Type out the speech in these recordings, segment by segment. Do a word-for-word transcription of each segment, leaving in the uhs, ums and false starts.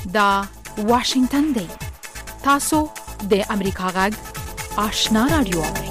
دا واشنگتن دی. تاسو د امریکا غږ آشنا رادیو اورئ.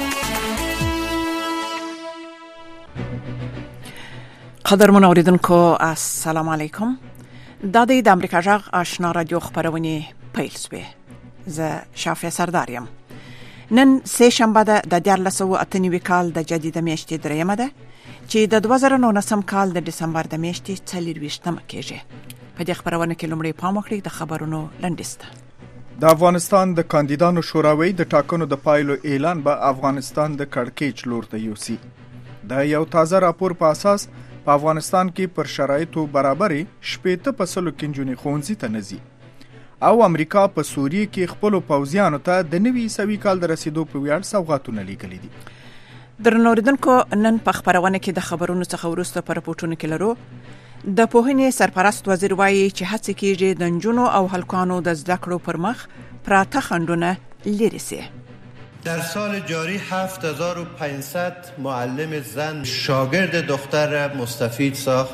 قدرمن اوریدونکو السلام علیکم. دا د امریکا غږ آشنا رادیو خبرونه پیل شوه. زه شافعه سردار یم. نن سه شنبه ده د دیارلس سوه اته نوي کال د جدید میاشتې دریمه ده چې د دوه زره نولسم کال د دسمبر د میاشتې څلورویشتمه کېږي. په دې خبرونه کې لومړی پام وکړئ د خبرونو لنډیسته. د افغانستان د کاندیدانو شوراوي د ټاکنو د پایلو اعلان به افغانستان د کړکېچ لور ته یوسي. د یو تازه راپور په اساس په افغانستان کې پر شرایطو برابرې شپېته په سلو کې نجونې ښوونځي ته نه ځي او امریکا په سوریه کې خپلو پوځیانو ته د نوي عیسوي کال د رسیدو په ویاړ سوغاتونه لیږلي دي. درنو اوریدونکو، نن په خبرونه کې د خبرونو څخه وروسته په راپورټونو کې لرو د پوهنې سرپرست وزیر وایي چې هڅه کیږي د نجونو او هلکانو د زده کړو پر مخ پراته خنډونه لرې سي. در سال جاری هفت هزار و پانصد معلم زن شاگرد دختر مستفید ساخت.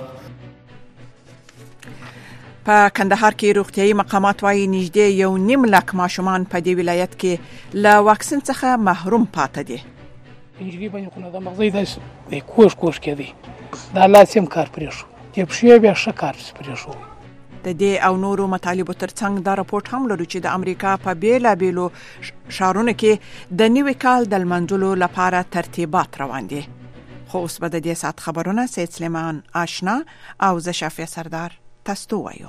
په کندهار کې روغتيایي مقامات وایي نږدې یو نیم لک ماشومان په دې ولایت کې له واکسین څخه محروم پاتې دي. انجری باندې خو د مغزي د کوش کوش کې دي. دا لاسم کار پرې شو. چې په شی بیا شکار پرې شو. د دې او نورو مطالبو ترڅنګ دا راپورټ هم لري چې د امریکا په بیلا بیلو شهرونو کې د نیوي کال د لمانځلو لپاره ترتیبات روان دي. خو اوس به د دې سات خبرونه سید سلیمان آشنا او زه شافعه سردار تاسو وایو.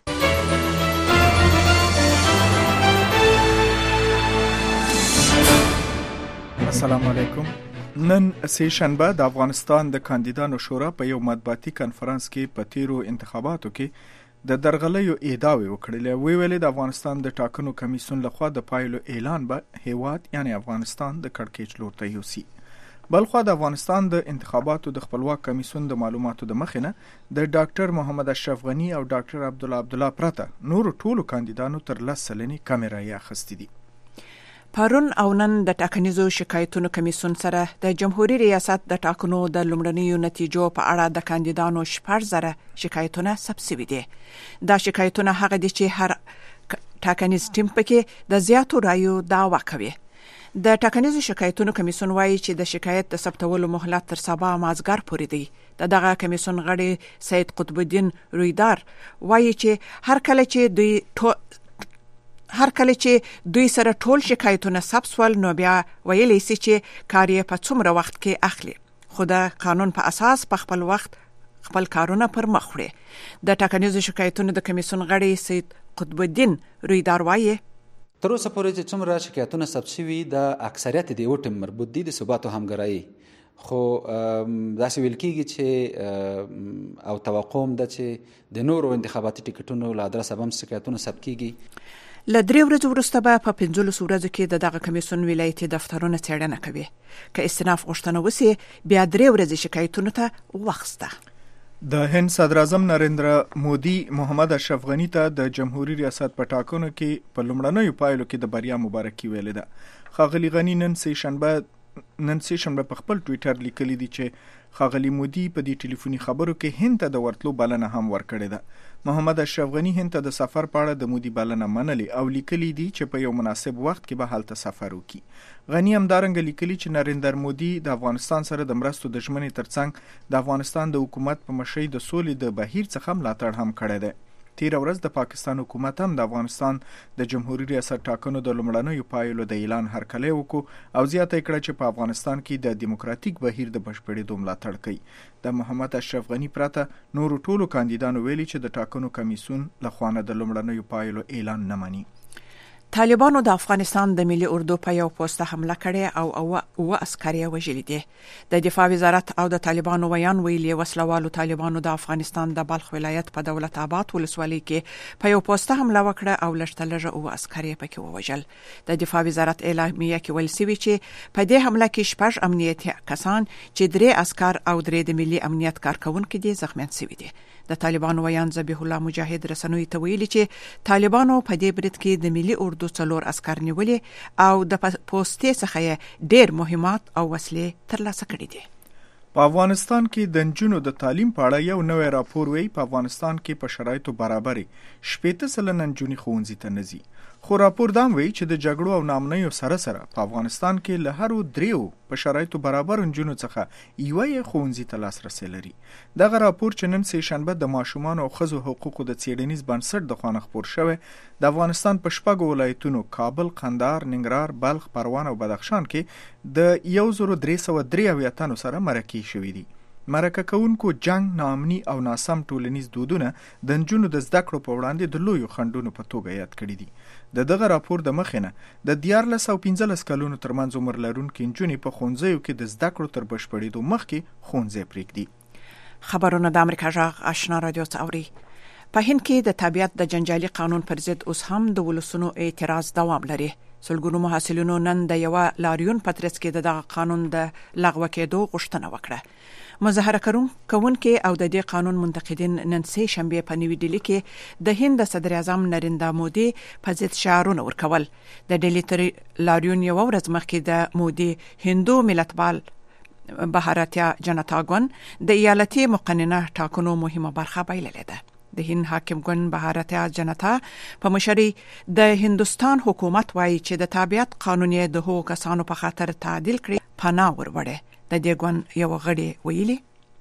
السلام علیکم. نن سه شنبه د افغانستان د کاندیدانو شورا په یو مطبوعاتي کانفرنس کې په تیرو انتخاباتو کې د درغلیو ادعاوې وکړلې. وی ویلې د افغانستان د ټاکنو کمیسیون لخوا د پایلو اعلان به هیواد یعنی افغانستان د کړکېچ لور ته یوسي. بلخوا د افغانستان د انتخاباتو د خپلواک کمیسیون د معلوماتو د مخینه د ډاکټر محمد اشرف غنی او ډاکټر عبدالله عبدالله پرته نور ټولو کاندیدانو تر لس سلنې کیمرې اخیستې دي. پرون او نن د ټاکنیزو شکایتونو کمیسیون سره د جمهوریت ریاست د ټاکنو د لومړنیو نتیجو په اړه د کاندیدانو شپږ زره شکایتونه ثبت شوي دي. دا شکایتونه هغه دي چې هر ټاکنیز ټیم پکې د زیاتو رایو دعوا کوي. د ټاکنیزو شکایتونو کمیسیون وایي چې د شکایت د ثبتولو مهلت تر سبا مازګر پورې دی. د دغه کمیسیون غړي سید قطب الدین رویدار وایي چې هر کله چې دوی ټو هر کله چې دوی سره ټول شکایتونه ثبت شول نو بیا ویلی سي چې کار یې په څومره وخت کې اخلي، خو د قانون په اساس په خپل وخت خپل کارونه پر مخ وړي. د ټاکنیزو شکایتونو د کمیسیون غړي سید قطب الدین رویدار وایي تر اوسه پورې چې څومره شکایتونه ثبت شوي د اکثریت د یو ټیم مربوط دي د ثبات او همکارۍ، خو داسې ویل کېږي چې او توقع هم ده چې د نورو انتخاباتي ټکټونو له ادرسه هم شکایتونه ثبت کېږي. له درې ورځې وروسته به په پنځلسو ورځو کې د دغه کمیسیون ولایتي دفترونه څېړنه کوي. که استناف غوښتنه وسي بیا درې ورځې شکایتونو ته واخسته. د هند صدر اعظم نریندرا مودي محمد اشرف غنی ته د جمهوریت ریاست په ټاکنو کې په لومړنیو پایلو کې د بریا مبارکي ویلې ده. ښاغلي غنی نن سه شنبه نن سه شنبه په خپل ټویټر لیکلي دي چې ښاغلي مودي په دې ټلیفوني خبرو کې هند ته د ورتلو بلنه هم ورکړې ده. محمد اشرف غنی هند ته د سفر په اړه د مودي بلنه منلې او لیکلي دي چې په یو مناسب وخت کې به هلته سفر وکړي. غنی همدارنګه لیکلي چې نریندر مودي د افغانستان سره د مرستو د ژمنې ترڅنګ د افغانستان د حکومت په مشرۍ د سولې د بهیر څخه ملاتړ هم کړی دی. تیر ورځ د پاکستان حکومت هم د افغانستان د جمهوریت ریاست ټاکنو د لومړنیو پایلو د اعلان هرکلی وکړو او زیاته کړه چې په افغانستان کې د دیموکراتیک بهیر د بشپړېدو ملاتړ کوي. د محمد اشرف غنی پرته نورو ټولو کاندیدانو ویلي چې د ټاکنو کمیسیون لخوا نه د لومړنیو پایلو اعلان نه مني. طالبانو د افغانستان د ملي اردو په یو پوسټ حمله کړې او او او عسکري وژلي دي. د دفاع وزارت او د طالبانو ویان ویلي وسلوالو طالبانو د افغانستان د بلخ ولایت په دولت آباد ولسوالۍ کې په یو پوسټ حمله وکړه او لږترلږه او عسکري پکې ووژل. د دفاع وزارت اعلامیه کې ویل شوی چې په دې حمله کې شپږ امنیتي کسان چې درې عسكر او درې د ملي امنیت کارکونکو دي زخمیان شوي دي. د طالبانو ویان ذبیح الله مجاهد رسنوي ته ویلي چې طالبانو په دې برید کې د ملي اردو څلور عسكر نیولې او د پوسټې څخه ډېر مهمات او وسلې ترلاسه کړې دي. په افغانستان کې د نجونو د تعلیم په اړه یو نوی راپور وایي په افغانستان کې په شرایطو برابرې شپېته سلنه نجونې ښوونځي ته نه ځي، خو راپور دا وایي چې د جګړو او ناامنیو سره سره په افغانستان کې له هرو دریو په شرایطو برابر نجونو څخه یوه یې ښوونځي ته لاسرسی لري. دغه راپور چې نن سه شنبه د ماشومانو او ښځو حقوقو د څیړنیز بنسټ د خوا خپور شوی د افغانستان په شپږو ولایتونو کابل، قندهار، ننګرهار، بلخ، پروان او بدخشان کې د یو زرو درې سوه درې اویا تنو سره مرکې شوي دي. مرکه کوونکو جنگ، ناامني او ناسم ټولنیز دودونه د نجونو د زده کړو په وړاندې د لویو خنډونو په توګه یاد کړي دي. د دغه راپور د مخې نه د دیارلس او پنځلس کلونو ترمنځ عمر لرونکي نجونې په ښوونځیو کې د زده کړو تر بشپړېدو مخکې ښوونځی پرېږدي. خبرونه د امریکا غږ آشنا رادیو څاوري. په هند کې د تابعیت د جنجالي قانون پر ضد اوس هم د ولسونو اعتراض دوام لري. سلګونو محصلینو نن د یو لاریون په ترڅ کې دغه قانون د لغوه کېدو غوښتنه وکړه. مظاهره کوونکي او د دې قانون منتقدین نن سه شنبه په نیو ډیلی کې د هند صدر اعظم نریندرا مودي په ضد شعارونه ورکول. د ډیلی تر لاریون یو ورځ مخکې د مودي هندو ملتپال بهاراتیا جنتا ګوند د ایالتي مقننه ټاکنو مهمه برخه بایللې ده. د هند حاکم ګوند بهاراتیا جنتا په مشرۍ د هندستان حکومت وایي چې د تابعیت قانون یې د هغو کسانو په خاطر تعدیل کړي پناه وروړي. د دې ګوند یو غړي ویلي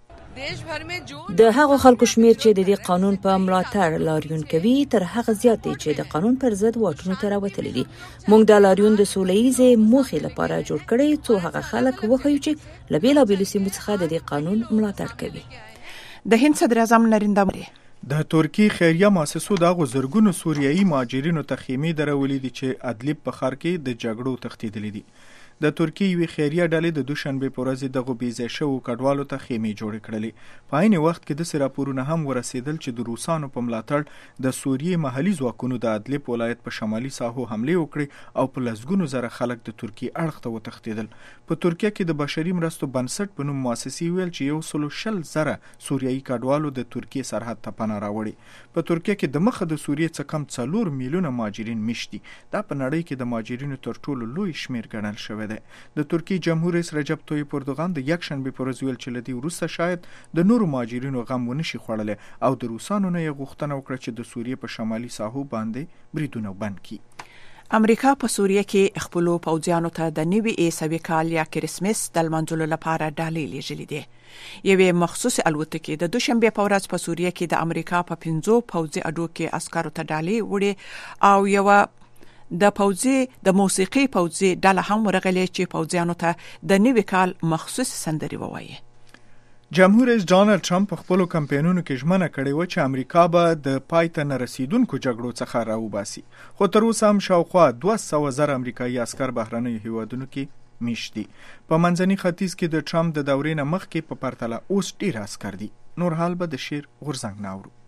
د هغو خلکو شمیر چې د دې قانون په ملاتړ لاریون کوي تر هغه زیات دی چې د قانون پر ضد واټونو ته راوتلي دي. موږ د لاریون د سولهییزې موخې لپاره جوړ کړی څو هغه خلک وښیو چې له بېلابېلو سیمو څخه د دې قانون ملاتړ کوي. د هند صدر اعظم نریندرا مودي د ترکیې خیریه مؤسسو د زرګونو سوریایي مهاجرینو ته خیمې درولې دي چې ادلب په ښار کې د جګړو تښتېدلي دي. د ترکیې یوې خیریه ډلې د دوشنبې په ورځ دغو بېځای شوو کډوالو ته خیمې جوړې کړلې. په عین وخت کې داسې راپورونه هم ورسېدل چې د روسانو په ملاتړ د سوریې محلي ځواکونو د ادلب ولایت په شمالي ساحو حملې وکړې او په لسګونو زره خلک د ترکیې اړخ ته وتښتېدل. په ترکیه کې د بشري مرستو بنسټ په نوم مؤسسې ویل چې یو سلو شل زره سوریایي کډوالو د ترکیې سرحد ته پناه راوړي. په ترکیه کې د مخه د سوریې څخه کم څلور میلیونه مهاجرین مشت دي. دا په نړۍ کې د مهاجرینو تر ټولو لوی شمیر ګڼل شوی دی. د ترکیې جمهور رئیس رجب طیب اردوغان د یکشنبې په ورځ ویل چې له دې وروسته شاید د نورو مهاجرینو غم ونشي خوړلی او د روسانو نه یې غوښتنه وکړه چې د سوریې په شمالي ساحو باندې بریدونه بند کړي. امریکا په سوریه کې خپلو پوځیانو ته د نوي عیسوي کال یا کرسمس د لمانځلو لپاره ډالۍ لیږلې دي. یوې مخصوص الوتکې د دوشنبې په ورځ په سوریه کې د امریکا په پنځو پوځي اډو کې عسکرو ته ډالۍ وړي او یو د پوځي د موسیقي پوځي ډله هم ورغلې چې پوځیانو ته د نوي کال مخصوص سندرې ووایي. جمهور رئیس ډانلډ ټرمپ په خپلو کمپاینونو کې ژمنه کړې وه چې امریکا به د پای ته نه رسیدونکو جګړو څخه راوباسي، خو تر اوسه هم شاوخوا دوه سوه زره امریکایي عسکر بهرنیو هیوادونو کې میشت دي. په منځني ختیځ کې د ټرمپ د دورې نه مخکې په پرتله اوس ډېر عسکر دي. نور حال به د شیر غورځنګ نه اورو.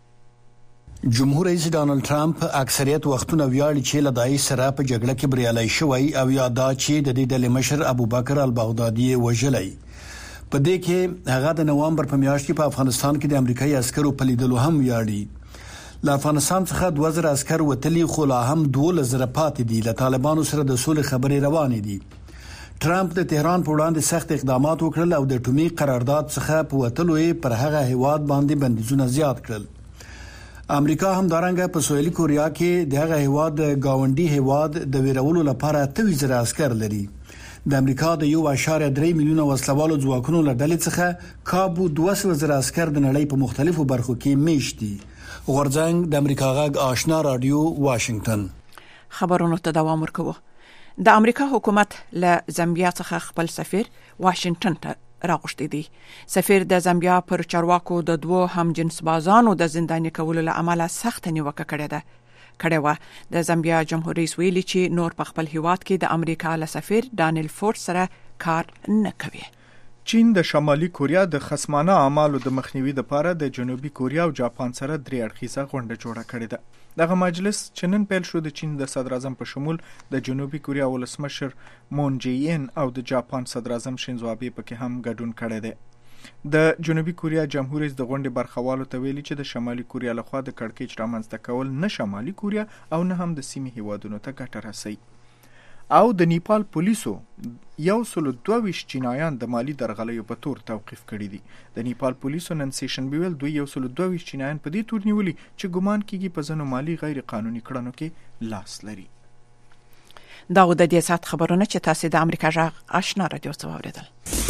جمهور رئیس ډانلډ ټرمپ اکثریت وختونه ویاړي چې له داعش سره په جګړه کې بریالی شوی او یا دا چې د دې ډلې مشر ابوبکر البغدادي وژلی. په دې کې هغه د نوامبر په میاشت کې په افغانستان کې د امریکایي عسکرو په لیدلو هم ویاړي. له افغانستان څخه دوه زره عسکر وتلي خو لا هم دولس زره پاتې دي. له طالبانو سره د سولې خبرې روانې دي. ټرمپ د تهران په وړاندې سخت اقدامات وکړل او د اټومي قرارداد څخه په وتلو یې پر هغه هیواد باندې بندیزونه زیات کړل. امریکا هم دارنګه په سویلي کوریا کې د هغه هیواد گاونډي هیواد د ویرولو لپاره اتوي زره عسکر لري. د امریکا د یو اشاریه درې میلیونه وسلوالو ځواکونو له ډلې څخه کابو دوه سوه زره عسکر د نړۍ په مختلفو برخو کې میشت دي. غورځنګ د امریکا غږ آشنا رادیو واشنگټن. خبرونو ته دوام ورکوو. د امریکا حکومت له زامبیا څخه خپل سفیر واشنگټن ته راغوښتي دي. سفیر د زامبیا پر چارواکو د دوو هم جنس بازانو د زنداني کولو له امله سخت نیوکه کړې ده. کړې وه. د زامبیا جمهور رئیس ویلي چې نور په خپل هیواد کې د امریکا له سفیر ډانیل فورډ سره کار نه کوي. چین د شمالي کوریا د خصمانه اعمالو د مخنیوي لپاره د جنوبي کوریا او جاپان سره درې اړخیزه غونډه جوړه کړې ده. دغه مجلس چې نن پیل شو د چین د صدر اعظم په شمول د جنوبي کوریا ولسمشر مون جی ان او د جاپان صدر اعظم شینزو آبه پکې هم ګډون کړی دی. د جنوبي کوریا جمهور رئیس د غونډې برخوالو ته ویلي چې د شمالي کوریا لخوا د کړکېچ رامنځته کول نه شمالي کوریا او نه هم د سیمې هیوادونو ته ګټه رسوي. او د نیپال پولیسو یو سل دوه ویشت چینایان د مالی درغلیو په تور توقیف کړي دي. د نیپال پولیسو نن سیشن بیول دوی یو سل دوه ویشت چینایان په دې تور نیولي چې ګمان کیږي په ځینو مالی غیر قانوني کړنو کې لاس لري. دا و د دې سات خبرونه چې تاسو د امریکا غږ آشنا رادیو څخه اوریدل.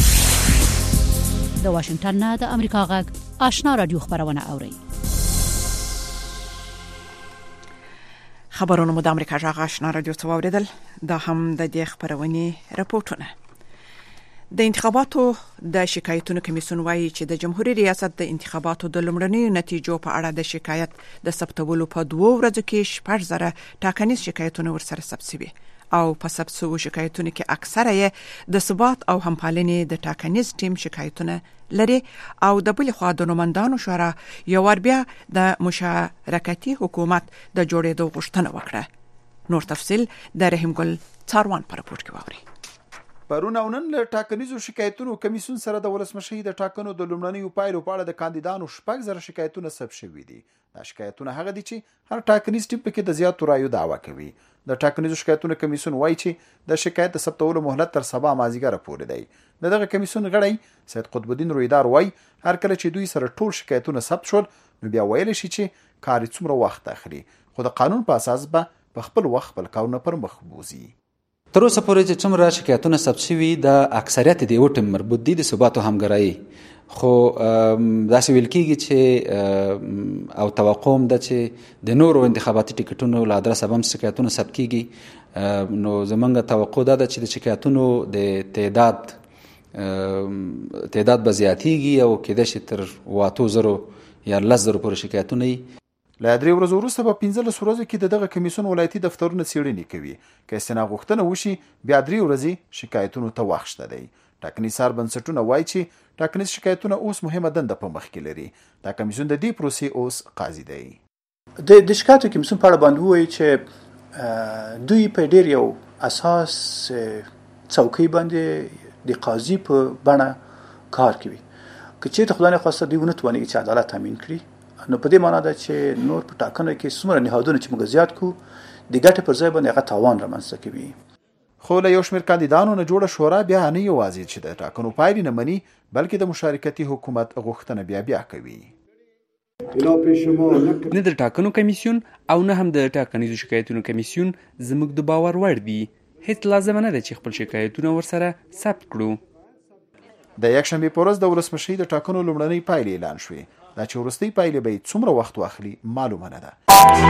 د واشنگټن نه د امریکا غږ آشنا رادیو خبرونه اوري. خبرونه مو د امریکا غږ آشنا رادیو څخه اوریدل. دا هم د دې خبرونې راپورټونه. د انتخاباتو د شکایتونو کمیسیون وایي چې د جمهوریت ریاست د انتخاباتو د لومړنیو نتیجو په اړه د شکایت د ثبتولو په دوه ورځو کې شپږ زره ټاکنیز شکایتونه ورسره ثبت شوي او په ثبت شوو شکایتونو کې اکثره یې د ثبات او همپالنې د ټاکنیز ټیم شکایتونه لري او د بل خوا د نومندانو شورا یو ور بیا د مشارکتي حکومت د جوړېدو غوښتنه وکړه. نور تفصیل د رحیم ګل څاروان په راپور کې واوري. پرون او نن له ټاکنیزو شکایتونو کمیسیون سره د ولسمشي د ټاکنو د لومړنیو پایلو په اړه د کاندیدانو شپږ زره شکایتونه ثبت شوي دي. دا شکایتونه هغه دي چې هر ټاکنیز ټیم پکې د زیاتو رایو دعوه کوي. د ټاکنیزو شکایتونو کمیسیون وایي چې د شکایت د ثبتولو مهلت تر سبا مازیګر پورې دی. د دغه کمیسیون غړی سید قطب الدین رویدار وایي هر کله چې دوی سره ټول شکایتونه ثبت شول نو بیا ویل شي چې کار څومره وخت اخلي، خو د قانون په اساس به په خپل وخت خپل کارونه پر مخ بوزي. تر اوسه پورې چې څومره شکایتونه ثبت شوي د اکثریت د یو ټیم مربوط دي د ثبات او همکارۍ، خو داسې ویل کېږي چې او توقع هم ده چې د نورو انتخاباتي ټکټونو له ادرسه به هم شکایتونه ثبت کېږي. نو زموږ توقع دا ده چې د شکایتونو د تعداد تعداد به زیاتېږي او کېدای شي تر اوه زرو یا لس زرو پورې شکایتونه وي. له درې ورځو وروسته به پنځلس ورځو کې د دغه کمیسیون ولایتي دفترونه څېړنې کوي. که استناد غوښتنه وشي بیا درې ورځې شکایتونو ته وخت شته دی. ټاکنیز سار بنسټونه وایي چې ټاکنیز شکایتونه اوس مهمه دنده په مخ کې لري. دا کمیسیون د دې پروسې اوس قاضي دی. د د شکایتو کمیسیون په اړه باندې وایي چې دوی په ډېر یو اساس څوکۍ باندې د قاضي په بڼه کار کوي. که چېرته خدای نخواسته دوی ونه توانېږي چې عدالت تامین کړي، نو په دې معنا ده چې نور په ټاکنو کې څومره نهادونه چې موږ زیات کو د ګټې پر ځای باندې هغه تاوان رامنځته کوي. خو له یو شمېر کاندیدانو نه جوړه شورا بیا نه یوازې چې د ټاکنو پایلې نه مني بلکې د مشارکتي حکومت غوښتنه بیا بیا کوي. نه د ټاکنو کمیسیون او نه هم د ټاکنیزو شکایتونو کمیسیون زموږ د باور وړ دي. هیڅ لازمه نه ده چې خپل شکایتونه ورسره ثبت کړو. د یکشنبې په ورځ د ولسمشي د ټاکنو لومړنۍ پایلې اعلان شوې. دا چې وروستۍ پایلې به څومره وخت واخلي معلومه نه ده.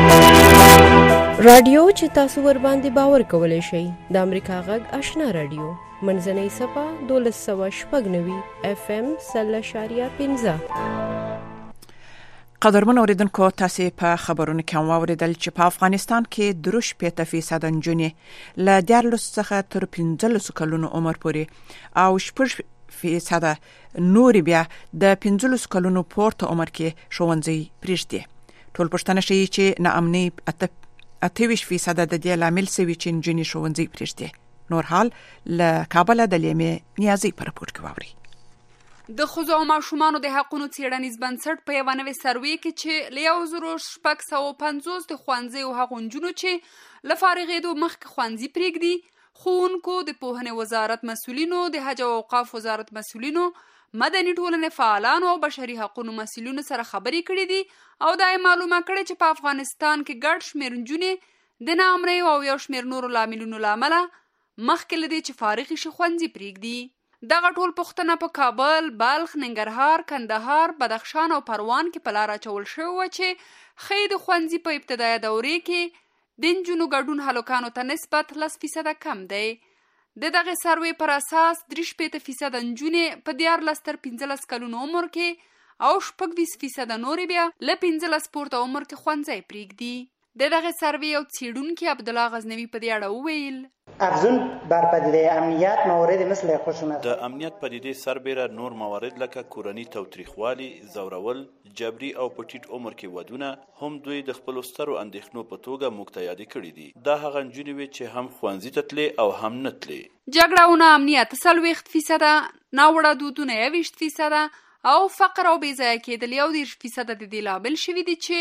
رادیو چې تاسو ور باندې باور کولای شئ د امریکا غږ آشنا رادیو منځنۍ صفه دولس سوه شپږ نوي اف ام سل اشاریه پنځه. قدرمن اوریدونکو، تاسو په خبرونو کې واوریدل چې په افغانستان کې دروش پېته فیصد نجونې له دیارلس څخه تر پنځلسو کلونو عمر پورې او شپږ فیصد نور بیا د پنځلسو کلونو پورته عمر کې ښوونځي پرېږدي. ټول پوښتنه ښیي چې ناامني اته ویشت فیصد د دې لامل شوي چې نجونې ښوونځي پرېږدي. نور حال له کابله د لیمې نیازي په راپور کې واوري. د ښځو او ماشومانو د حقونو څیړنیز بنسټ په یوه نوې سروې کې چې له یو زرو شپږ سوه پنځوس د ښوونځیو هغو نجونو چې له فارغېدو مخکې ښوونځي پرېږدي، ښوونکو، د پوهنې وزارت مسؤلینو، د حج او اوقاف وزارت مسؤلینو، مدني ټولنې فعالانو او بشري حقونو مسؤلینو سره خبرې کړې دي او دا یې معلومه کړې چې په افغانستان کې ګډ شمېر نجونې د ناامنیو او یو شمېر نورو لاملونو له امله مخکې له دې چې فارغې شي ښوونځي پرېږدي. دغه ټول پوښتنه په کابل، بلخ، ننګرهار، کندهار، بدخشان او پروان کې په لار اچول شوې وه چې ښایي د ښوونځي په ابتدایه دورې کې د نجونو ګډون هلکانو ته نسبت لس فیصده کم دی. د دغه سروې پر اساس درې شپېته فیصده نجونې په دیارلس تر پنځلس کلونو عمر کې او شپږ ویشت فیصده نورې بیا له پنځلس پورته عمر کې ښوونځی پرېږدي. د دغه سروې یو څېړونکي عبدالله غزنوي په دې اړه وویل: افزون بر پدیده امنیت موارد مثل خشونت د امنیت پدیده سربیره نور موارد لکه کورنی توتریخوالی، زورول، جبري او په ټیټ عمر کې ودونه هم دوی د خپلو سترو اندېښنو په توګه موږ ته یادې کړي دي. دا هغه نجونې وې چې هم ښوونځي ته تلې او هم نه تلې. جګړه او ناامنیت څلوېښت فیصده، ناوړه دودونه یوویشت فیصده او فقر او بې ځایه کېدل یو دېرش فیصده د دې لامل شوي دي چې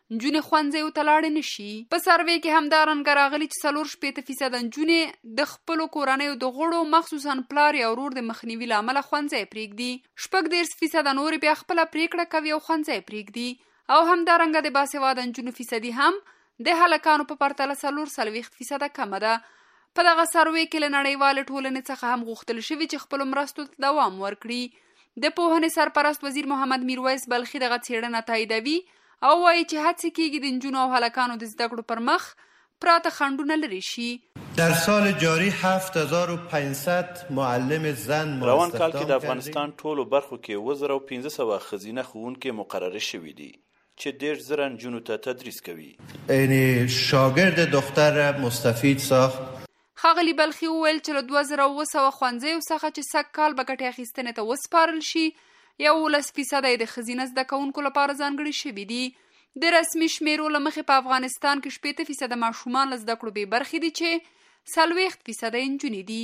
نجونې ښوونځیو ته لاړې نشي. په سروې کې همدارنګه راغلي چې څلور شپېته فیصده نجونې د خپلو کورنیو د غړو مخصوصا پلار یا ورور د مخنیوي له امله ښوونځی پرېږدي. شپږ دېرش فیصده نورې بیا خپله پرېکړه کوي او ښوونځی پرېږدي. او همدارنګه د باسواده نجونو فیصدي هم د هلکانو په پرتله څلور څلوېښت فیصده کمه ده. په دغه سروې کې له نړیوالې ټولنې څخه هم غوښتل شوي چې خپلو مرستو ته دوام ورکړي. د پوهنې سرپرست وزیر محمد میرویس بلخي دغه څېړنه تاییدوي او وایي چې هڅې کېږي د نجونو او هلکانو د زده کړو پر مخ پراته خنډونه لرې شي. در سال جاری هفت هزار و پانصد معلم زن روان کال کې د افغانستان ټولو برخو کې اووه زره او پنځه سوه ښځینه ښوونکي مقرره شوي دي چې دېرش زره نجونو ته تدریس کوي. یعنی شاگرد دختر مستفید ساخت. ښاغلي بلخي وویل چې له دوه زره اووه سوه ښوونځیو څخه چې سږ کال به ګټې اخیستنې ته وسپارل شي یولس فیصده یې د ښځینه زده کوونکو لپاره ځانګړي شوي دي. د رسمي شمیرو له مخې په افغانستان کې شپېته فیصده ماشومان له زده کړو بې برخې دي چې څلوېښت فیصده یې نجونې دي.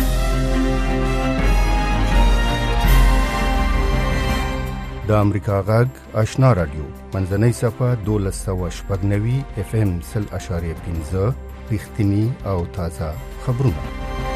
د امریکا غږ آشنا رادیو منځنۍ صفحه دولس سوه شپږ نوي اف ام سل اشاریه پنځه رښتینی او تازه خبرونه.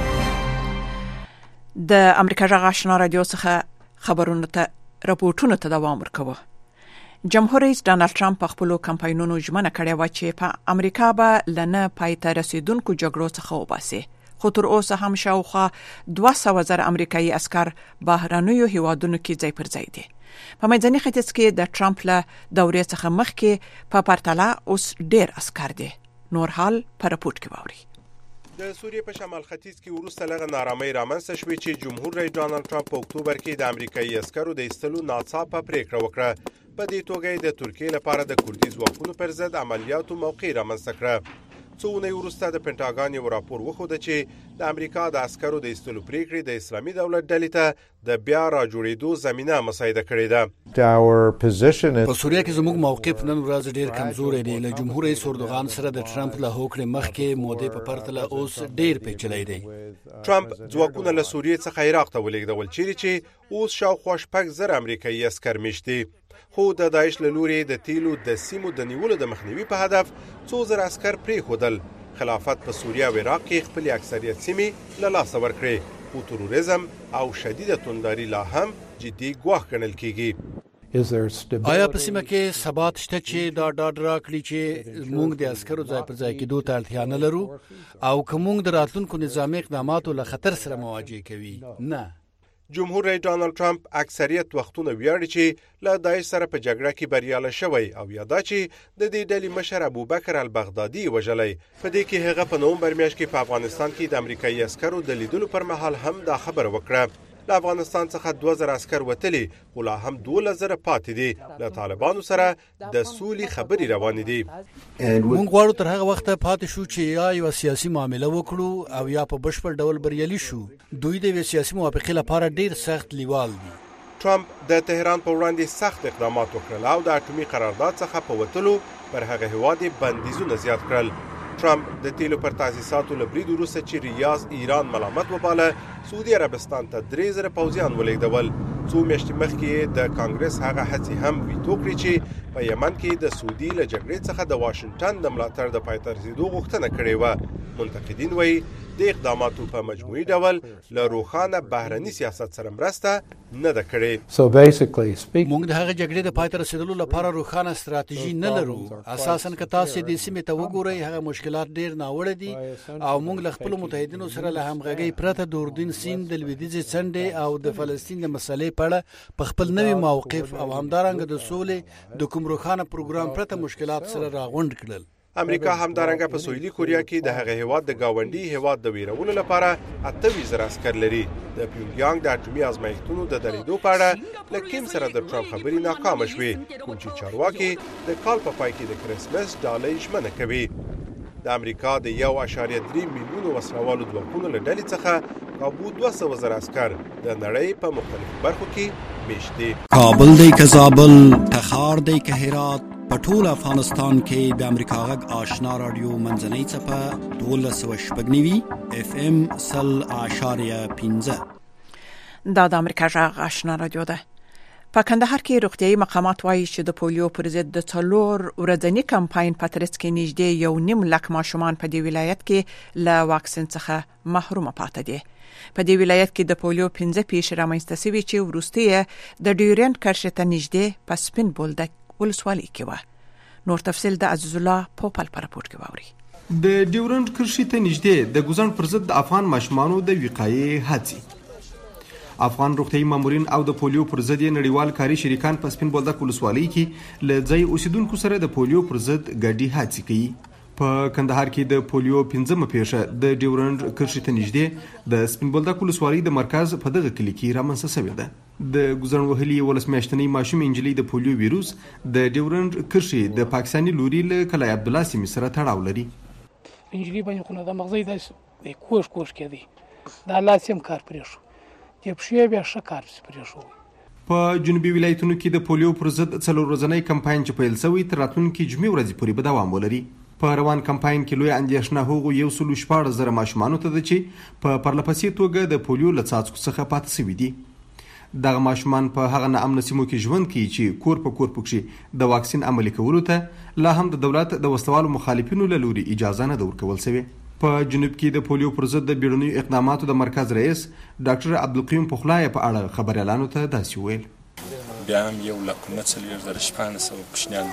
د امریکا غږ آشنا رادیو څخه خبرونه ته راپورټونه ته دوام ورکوه. جمهور رئیس ډانلډ ټرمپ په خپلو کمپاینونو ژمنه کړې وه چې په امریکا به له نه پای ته رسیدونکو جګړو څخه وباسي. خو تر اوسه هم شاوخوا دوه سوه زره امریکایي عسکر بهرنیو هیوادونو کې ځای پر ځای دي. په منځني ختیځ کې د ټرمپ له دورې څخه مخکې په پرتله اوس ډېر عسکر دي. نور حال په راپورټ کې واوري. د سوریې په شمال ختیځ کې وروسته لږه نارامۍ رامنځته شوې چې جمهور رئیس ډانلډ ټرمپ په اکتوبر کې د امریکایي عسکرو د ایستلو ناڅاپه پریکړه وکړه. په دې توګه د ترکیې لپاره د کردي ځواکونو پر ضد عملیاتو موقع رامنځته کړه. څو اونۍ وروسته د پینټاګان یو راپور وښوده چې د امریکا د عسکرو د ایستلو پریکړې د اسلامي دولت ډلې ته د بیا راجوړېدو زمینه مساعده کړې ده. په سوریه کې زموږ موقف نن ورځ ډېر کمزوری دی. له جمهور رئیس اردوغان سره د ټرمپ له هوکړې مخکې مودې په پرتله اوس ډېر پیچلی دی. ټرمپ ځواکونه له سوریې څخه عراق ته ولېږدول چیرې چې اوس شاوخوا شپږ زره امریکایي عسکر میشت دي. خو د داعش له لوري د تیلو د سیمو د نیولو د مخنیوي په هدف څو زره عسکر پرېښودل. خلافت په سوریه او عراق کې خپلې اکثریت سیمې له لاسه ورکړې. خو تروریزم او شدیده تونداري لا هم جدي ګواښ ګڼل کېږي. آیا په سیمه کې ثبات شته چې دا ډاډ راکړي چې موږ د عسکرو ځای پر ځای کېدو ته اړتیا نه لرو او که موږ د راتلونکو نظامي اقداماتو له خطر سره مواجه کوي؟ نه. جمهور رئیس ډانلډ ټرمپ اکثریت وختونه ویاړي چې له داعش سره په جګړه کې بریالی شوی او یا دا چې د دې ډلې مشر ابوبکر البغدادي وژلی. په دې کې هغه په نومبر میاشت کې په افغانستان کې د امریکایي عسکرو د لیدلو پر مهال هم دا خبره وکړه. له افغانستان څخه دوه زره عسکر وتلي خو لا هم دولس زره پاتې دي. له طالبانو سره د سولې خبرې روانې دي. موږ غواړو تر هغه وخته پاتې شو چې یا یو سیاسي معامله وکړو او یا په بشپړ ډول بریالي شو. دوی د سیاسي موافقې لپاره ډیر سخت لیوال دي. ټرمپ د تهران په وړاندې سخت اقدامات وکړل او د اټومي قرارداد څخه په وتلو پر هغه هیواد بندیزونه زیات کړل. ټرمپ د تیلو پر تاسیساتو له برید وروسته چې ریاض ایران ملامت وباله سعودي عربستان ته درې زره پوځیان ولېږدول. څو میاشتې مخکې د کانګرس هغه هڅې هم ویتو کړې چې په یمن کې د سعودي له جګړې څخه د واشنگټن د ملاتړ د پای ته رسېدو غوښتنه کړې وه. منتقدین وایي د اقداماتو په مجموعي ډول له روښانه بهرني سیاست سره مرسته نه ده کړې. موږ د هغه جګړې د پای ته رسېدلو لپاره روښانه ستراتیژي نه لرو. اساساً که تاسو د سیمې ته وګورئ هغه مشکلات ډېر ناوړه دي او موږ له خپلو متحدینو سره له همغږۍ پرته د اردن سیند د لویدیځې څنډې او د فلسطین د مسلې په اړه په خپل نوي موقف او همدارنګه د سولې د کوم روښانه پروګرام پرته مشکلات سره راغونډ کړل. امریکا همدارنګه په سویلي کوریا کې د هغه هیواد د گاونډي هیواد د ویرولو لپاره اته ویشت زره عسکر لري. د پیونګیانګ د اټومي ازمایښتونو د درېدو په اړه له کیم سره د ټرمپ خبرې ناکامه شوې کوم چې چارواکي د کال په پای کې د کرسمس ډالۍ ژمنه کوي. د امریکا د یو اعشاریه درې میلیونو وسلوالو ځواکونو له ډلې څخه کابو دوه سوه زره عسکر د نړۍ په مختلفو برخو کې میشت دي. کابل دی که زابل، تخار دی که هرات، په ټول افغانستان کې د امریکا غږ آشنا رادیو منځنۍ څپه دولس سوه شپږ نوي اف ام سل اشاریه پنځه. دا د امریکا غږ آشنا رادیو ده. په کندهار کې روغتيایي مقامات وایي چې د پولیو پر ضد د څلور ورځني کمپاین په ترڅ کې نږدې یو نیم لک ماشومان په دې ولایت کې له واکسین څخه محروم پاتې دي. په دې ولایت کې د پولیو پنځه پیښې رامنځته شوې چې وروسته د ډیورنټ کرښې ته نږدې په سپین بولدک ولسوالۍ کې و. نور تفصیل د عزیز الله پوپل په راپور کې واوري. د ډیورنټ کرښې ته نږدې د ګوزن پر ضد د افغان ماشومانو د وقایې هڅې. افغان روغتيایي مامورین او د پولیو پر ضد نړیوال کاري شریکان په سپین بولدک ولسوالۍ کې له ځای اوسیدونکو سره د پولیو پر ضد ګډي هڅې کوي. په کندهار کې د پولیو پنځمه پیښه د ډیورنډ کرښې ته نږدې د سپین بولدک ولسوالۍ د مرکز په دغه کلي کې رامنځته شوې ده. د ګوزن وهلي ولس میاشتنۍ ماشوم انجلۍ د پولیو ویروس د ډیورنډ کرښې د پاکستاني لوري له کلای عبد الله سیمې سره تړاو لري. انجلۍ باندې خو نه د مغزي داسې کوش کوش کېدی دا لاس هم کار پرې شو چې پښې بیا ښه کار پرې شو. په جنوبي ولایتونو کې د پولیو پر ضد څلور ورځنی کمپاین چې پیل شوی تر راتلونکي جمعې ورځې پورې به دوام ولري. په روان کمپاین کې لوی اندېښنه هغو یو سل شپاړس زره ماشومانو ته ده چې په پرلپسې توګه د پولیو له څاڅکو څخه پاتې شوي دي. دغه ماشومان په هغه ناامنه سیمو کې ژوند کوي چې کور په کور پکښې د واکسین عملي کولو ته لا هم د دولت د وسلوالو مخالفینو له لوري اجازه نه ده ورکول شوې. په جنوب کې د پولیو پر ضد د بیړنیو اقداماتو د مرکز رئیس ډاکټر عبدالقیوم پخلای په اړه خبريالانو ته داسې ویل. بیا هم یو لک نه څلور زره شپاړس سوه کوچنیان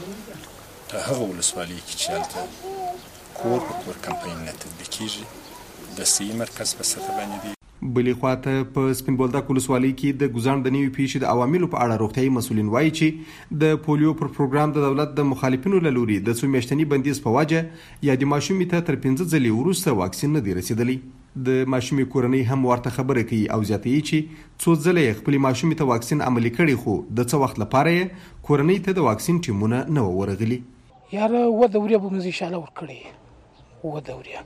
موږ په هغه ولسوالۍ کې چې هلته کور په کور کمپاین نه تطبیق کېږي د سیمې مرکز په سطح باندې دی. بلې خواته په سپین بولدک ولسوالۍ کې د ګوزان د نوي پیښې د عواملو په اړه روغتیایي مسؤلین وایي چې د پولیو پر پروګرام د دولت د مخالفینو له لوري د څو میاشتني بندیز په وجه یا د ماشومې ته تر پنځه ځلې وروسته واکسین نه دی رسېدلی. د ماشومې کورنۍ هم ورته خبره کوي او زیاتوي چې څو ځله یې خپلې ماشومې ته واکسین عملي کړی خو د څه وخت لپاره یې کورنۍ ته د واکسین ټیمونه نه وو ورغلي. یاره اووه دورې به موږ انشاءالله ورکړې اووه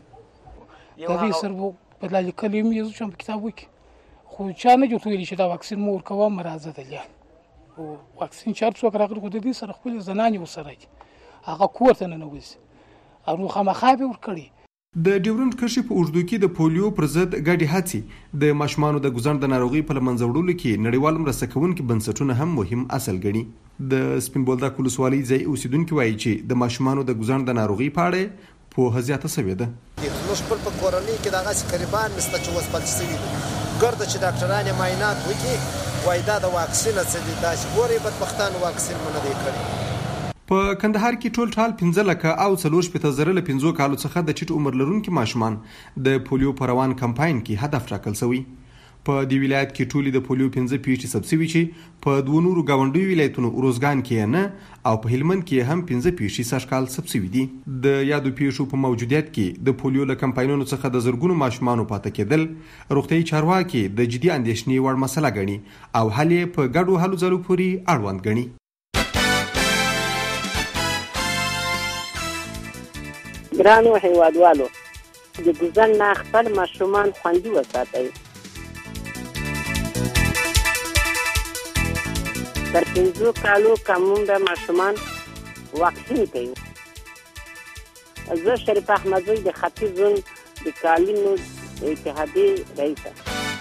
دورې د دې سر به په لا لیکلي یم یې چې په کتاب وکړي خو چا نه جوړ ویلي چې دا واکسین مو ورکوه مرازه ده. واکسین چې هر څوک راغلي خو د دې سره خپلې زنانې ورسره دي هغه کور ته ننوځي او نو خامخا به ورکړي. د ډیورنټ کرښې په اوږدو کې د پولیو پر ضد ګډې هڅې د ماشومانو د ګوزن د ناروغۍ په له منځه وړلو کې نړیوال مرسته کوونکي بنسټونه هم مهم اصل ګڼي. د سپین بولدک ولسوالۍ ځای اوسیدونکي وایي چې د ماشومانو د ګوزن د ناروغۍ په اړه پوهه زیاته شوې ده. زموږ خپل په کورنۍ کې دغسې قریبان مې شته چې وسپارل شوي دي ګرده چې ډاکټران یې معاینات وکړي وایي دا د واکسینه څه دي داسې ګورئ بدبختانو واکسین مو نه دی کړی. په کندهار کې ټول ټال پنځه لکه او څلور شپېته زره له پنځو کالو څخه د ټیټ عمر لرونکي ماشومان د پولیو په روان کمپاین کې هدف ټاکل شوی. په دې ولایت کې ټولې د پولیو پنځه پیښې ثبت شوي چې په دوه نورو ګاونډیو ولایتونو اروزګان کې نه او په هلمند کې هم پنځه پیښې سږکال ثبت شوي دي. د یادو پیښو په موجودیت کې د پولیو له کمپاینونو څخه د زرګونو ماشومانو پاتې کېدل روغتیایي چارواکي د جدي اندېښنې وړ مسله ګڼي او حل یې په ګډو هلو ځلو پورې اړوند ګڼي. ګرانو هیوادوالو د ګوزن نه خپل ماشومان خوندي وساتئ. تر پنځو کالو کمونده ماشومان واکسین کوي. زه شریف احمدزی د ختیځ زون د کالینو اتحادیې رئیسه.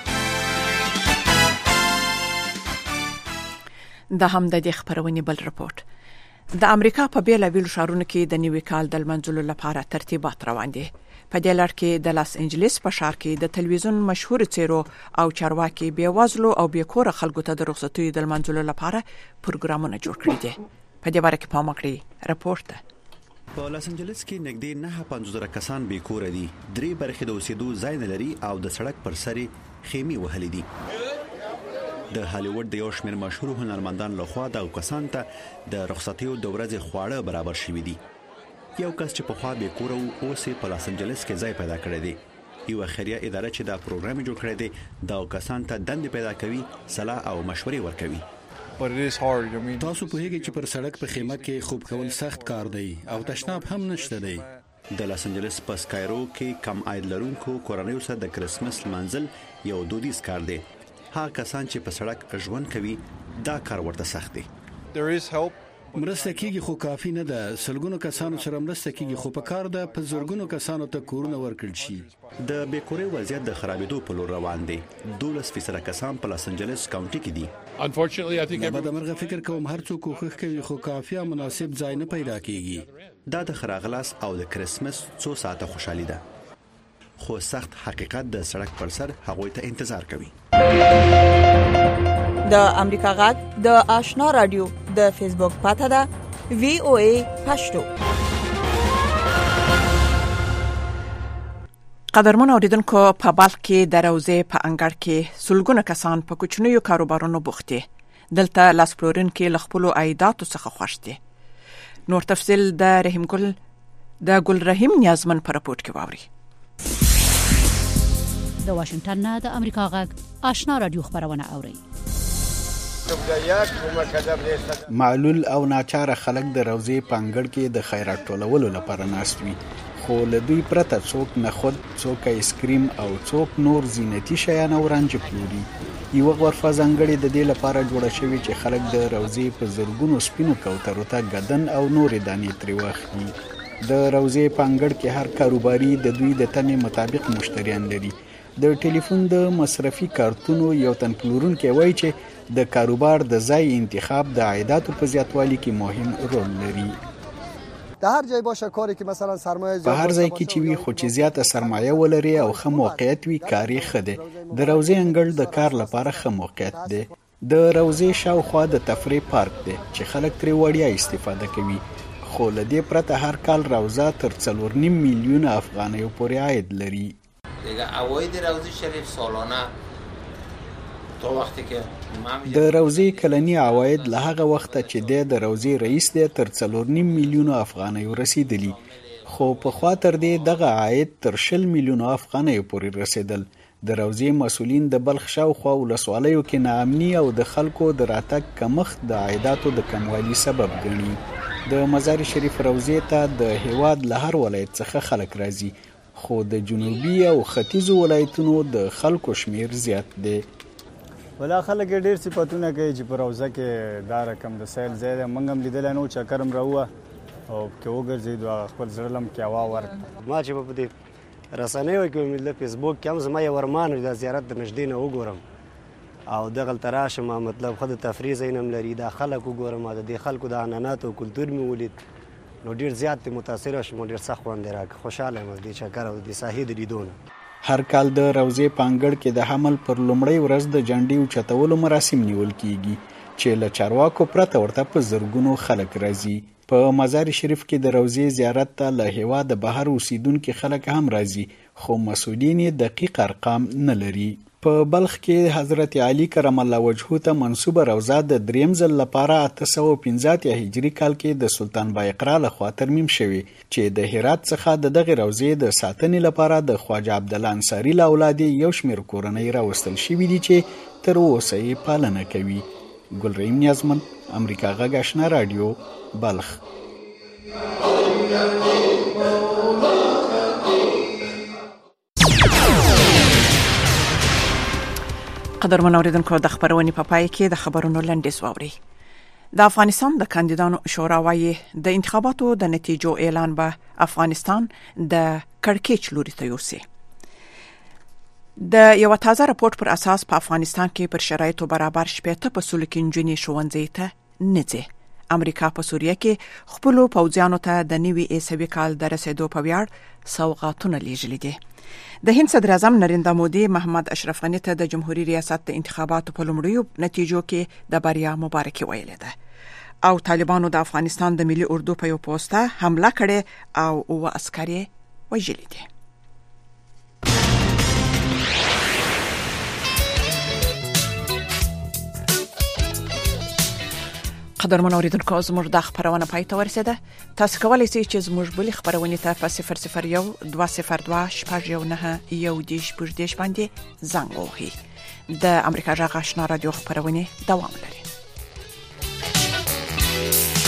دا هم د دې خبرونې بل رپورت. د امریکا په بیلابیلو ښارونو کې د نوي کال د لمانځلو لپاره ترتیبات روان دي. په دې لړ کې د لاس انجلس په ښار کې د تلویزیون مشهور څیرو او چارواکي بیوازلو او بیکوره خلکو ته د رخصتیو د لمانځلو لپاره پروګرامونه جوړ کړي دي. په دې باره کې پام وکړئ رپورت ده. په لاس انجلس کې نږدې نه پنځوس زره کسان بیکوره دي. درې برخې د اوسېدو ځای نه لري او د سړک پر سر خیمې وهلې دي. د هالیوډ د یو شمېر مشهور هنرمندان لخوا د کسان ته د رخصتیو د ورځې خواړه برابر شوي دي. یو کس چې په خوا بیکوره و اوس په لاس انجلس کې ځای پیدا کړی دی. یو خیریه اداره چې دا پروګرام جوړ کړی دی دا کسان ته دندې پیدا کوي صلاح او مشورې ورکوي. تاسو په هیګي چې پر سړک په خیمه کې خوب کول سخت کار دی او تشناب هم نشته دی. د لاس انجلس په سکایرو کې کم عاید لرونکو کورنیو سره د کرسمس منزل یو دودیز کار دی. ها کسان چې په سړک ژوند کوي دا کار ورته سخت دی. مرسته کیږي خو کافی نه ده. سلګونو کسانو سره مرسته کیږي خو په کار ده په زورګونو کسانو ته کورونه ورکړل شي. د بیکوري وضعیت د خرابېدو په لور روان دی. دولس فیصده کسان په لاس انجلس کاونټي کې دي. دا د مرغه فکر کوم هر څوک کوښښ کوي خو کافي او مناسب ځای نه پیدا کیږي. دا د خراغلاس او د کرسمس څو ساعته خوشحالي ده. خو سخت حقیقت د سړک پر سر هغوی ته انتظار کوي. د امریکا غږ د آشنا رادیو د فیسبوک پاته ده وی او ای پښتو. قدرمن اوریدونکو په بالغ کې د روزې په انګړ کې سلګونه کسان په کوچنیو کاروبارونو بوخت دي. دلته لاس پلورونکي له خپلو عایداتو څخه خوښ دي. نور تفصیل د رحیم ګل د ګل رحیم نیازمن په راپورټ کې واوري. د واشنگټن نه د امریکا غږ آشنا رادیو خبرونه اوري. معلول او ناچاره خلک د روزې په انګړ کې د خیرات ټولولو لپاره ناست وي، خو له دوی پرته څوک نخود، څوک آیسکریم او څوک نور زینتي شیان او رانجه پلوري. یوه غرفه ځانګړې د دې لپاره جوړه شوې چې خلک د روزې په زرګونو سپینو کوترو ته ګدن او نورې دانې ترې واخلي. د روزې په انګړ کې هر کاروباري د دوی د تنې مطابق مشتریان لري. د ټلیفون د مصرفي کارتونو یو تن پلورونکی وایي چې د کاروبار د ځای انتخاب د عایداتو په زیاتوالي کې مهم رول لري. در هر جای باشه کاری که مثلا سرمایه په هر ځای کې چې وي خو چې زیاته سرمایه ولري او ښه موقعیت وي کاري ښه دی. د روزې انګړ د کار لپاره ښه موقعیت دی. د روزې شاوخوا د تفریح پارک دی چې خلک ترې وړیا استفاده کوي، خو له دې پرته هر کال روزه تر څلور نیم میلیونه افغانیو پورې عاید لري. دیگه عواید روزه شریف سالانه تا وختی که د روزې کلنی عواید له هغه وخته چې د روزې رئیس دی تر څلور نیم میلیونو افغانیو رسیدلی، خو په خوا تر دې دغه عاید تر شل میلیونو افغانیو پورې رسیدل. د روزې مسولین د بلخ شاوخوا ولسوالیو کې ناامني او د خلکو د راتګ کمښت د عایداتو د کموالي سبب ګڼي. د مزار شریف روزې ته د هیواد له هر ولایت څخه خلک راځي، خو د جنوبي او ختیځو ولایتونو د خلکو شمیر زیات دی. ولا خلک ډیر صفاتونه کوي چې په روزه کې دا رقم د سیل ځای دی. موږ هم لیدلی نو چکرم راووه او که وګرځېدو خپل زړه لم کیوا ورکړه. ما چې په دې رسنیو کې مې د فیسبوک کې هم زما یو ارمان و دا زیارت د نږدې نه وګورم او دغلته راشم، مطلب ښه د تفریح ځایونه هم لري، دا خلک وګورم او د دې خلکو د عنعناتو او کلتور مې ولید نو ډیر زیات متاثره شوم، ډیر سخت خوند راکړ. خوشحاله یم د دې چکر او د ساحې د لیدونه. هر کال د روزې په انګړ کې د حمل پر لومړۍ ورځ د جنډې اوچتولو مراسم نیول کیږي چې له چارواکو پرته ورته په زرګونو خلک راځي. په مزار شریف کې د روزې زیارت ته له هیواده بهر اوسیدونکي خلک هم راځي، خو مسؤلین یې دقیق ارقام نه لري. په بلخ کې حضرت علی کرم الله وجهه ته منسوبه روزه د دریم ځل لپاره اته سوه پنځه اتیا هجري کال کې د سلطان بایقرا لخوا ترمیم شوې چې د هرات څخه د دغه روزې د ساتنې لپاره د خواجه عبدالله انصاري له اولاد یو شمېر کورنۍ راوستل شوي دي چې تر اوسه یې پالنه کوي. ګل رحیم نیازمن، امریکا غږ آشنا رادیو، بلخ. قدرمن اوریدونکو د خبرونې په پای کې د خبرونو لنډیز واوري. د افغانستان د کاندیدانو شورا وايي د انتخاباتو د نتیجو اعلان به افغانستان د کړکېچ لوري ته یوسي. د یو تازه راپورټ پر اساس په افغانستان کې پر شرایطو برابر شپږ په سلو کې نجونې ښوونځي ته نه ځي. امریکا په سوریه کې خپل پوځیانو ته د نوي عیسوي کال د رسیدو په ویاړ سوغاتونه لیږلي دي. د هند صدر اعظم نریندرا مودي محمد اشرف غني ته د جمهوریت ریاست د انتخاباتو په لومړیو نتیجو کې د بریا مبارکي ویلې ده او طالبانو د افغانستان د ملي اردو په یو پوسټه حمله کړې او اوه عسکر یې وژلي دي. قدرمن اوریدونکو زموږ د خبرونه پای ته ورسیده. تاسو کولی شئ چې زموږ بلې خبرونه ته په صفر صفر یو دوه صفر دوه شپږ یو نه یو دیش پوجدیش باندې زنګ ووهئ. د امریکا غږ آشنا رادیو خبرونه دوام لري.